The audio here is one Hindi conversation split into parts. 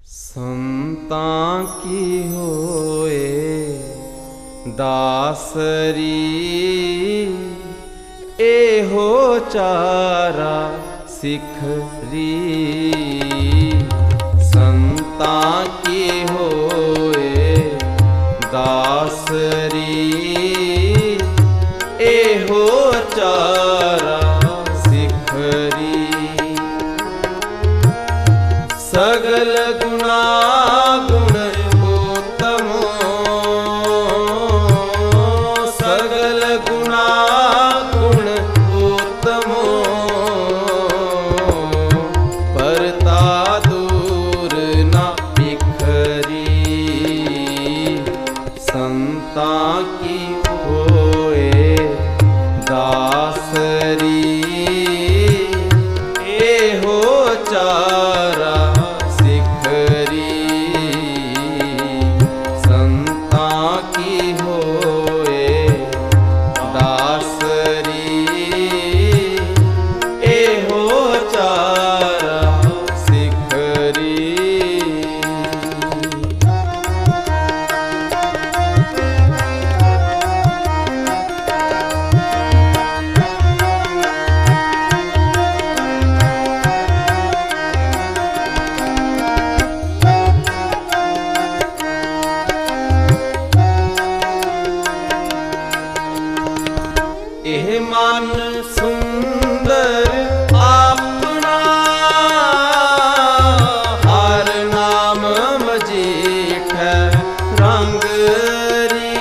संतां की होए दासरी, एहो चारा सिखरी। संतां की होए दासरी, एहो चारा सिखरी। सगल गुणा गुण उत्तमो, सगल गुणा गुण उत्तमो। परता दूर न बिखरी, संतां की होए दासरी, एहो चारा मन सुंदर अपना, हर नाम मजीठ रंगरी।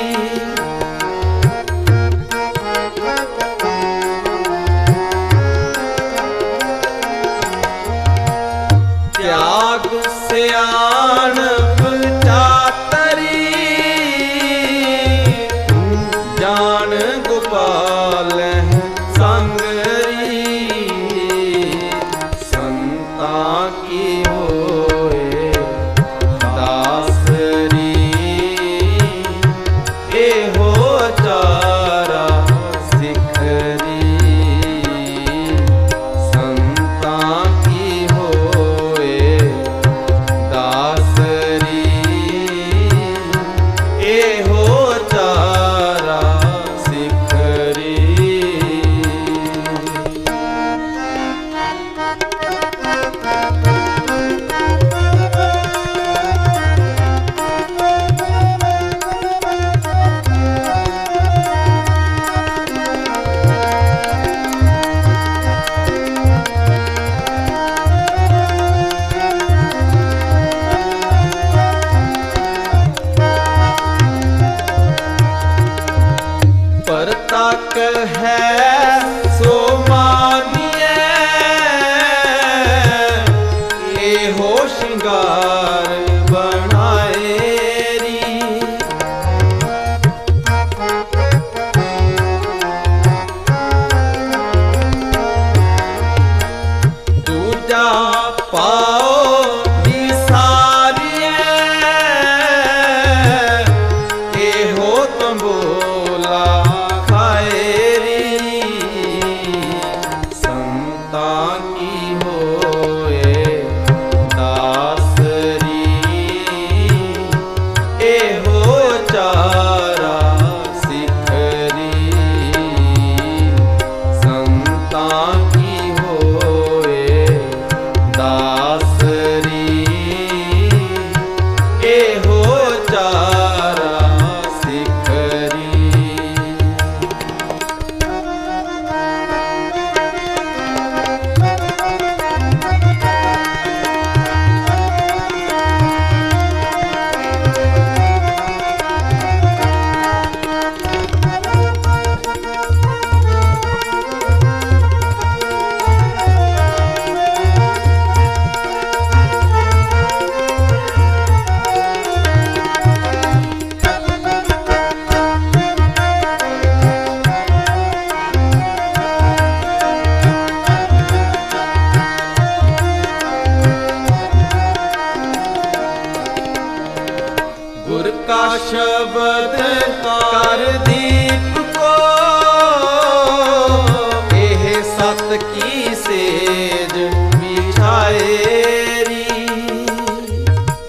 त्याग सियाणप चातरी, जान गोपाल संगरी। संतां की होए दासरी, एहो चारा सिखरी। संतां की होए दासरी, एहो चारा सिखरी। परतक है सो मानिए, एहो श्रृंगार बनाएरी। दूजा पाओ विसारिए, एहो तंबोला संतां की होए दासरी, एहो चारा सिखरी। संतां की होए दासरी, एहो चारा सिखरी। गुर का शब्द कर दीप को, एह सत की सेज बिछाएरी।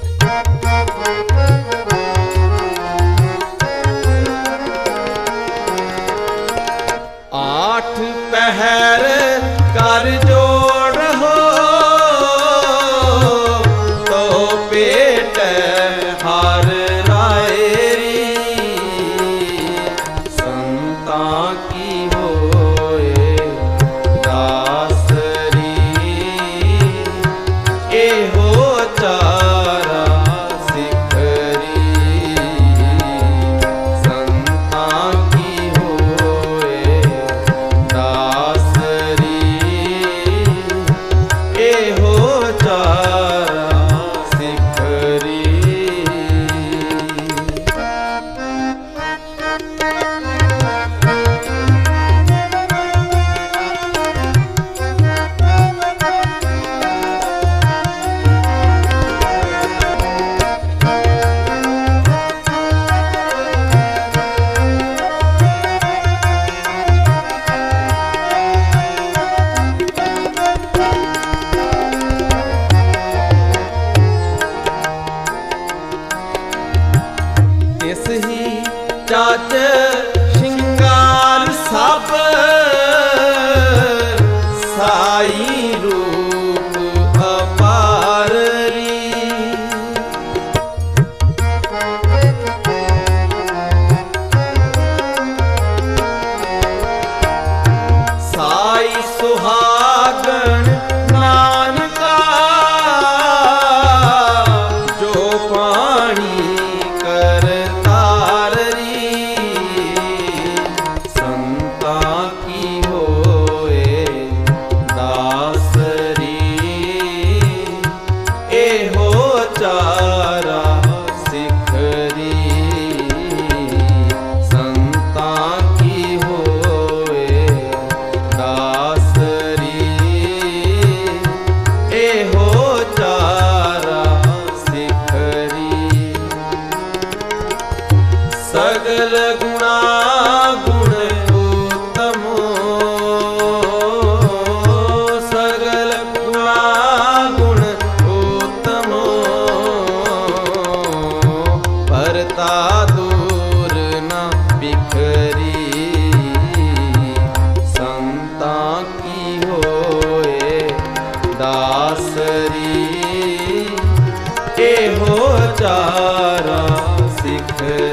साज श्रृंगार सब साई रूप अपाररी। साई सुहागन नानका जो पानी कर ताररी। संता की होए दासरी एहो चारा सिखरी। संता की होए दासरी एहो चारा सिखरी। सगल गुणा गुण उत्तमो सगल गुणा गुण उत्तमो परता दूर न बिखरी। संता की होए दासरी एहो चारा सिखरी।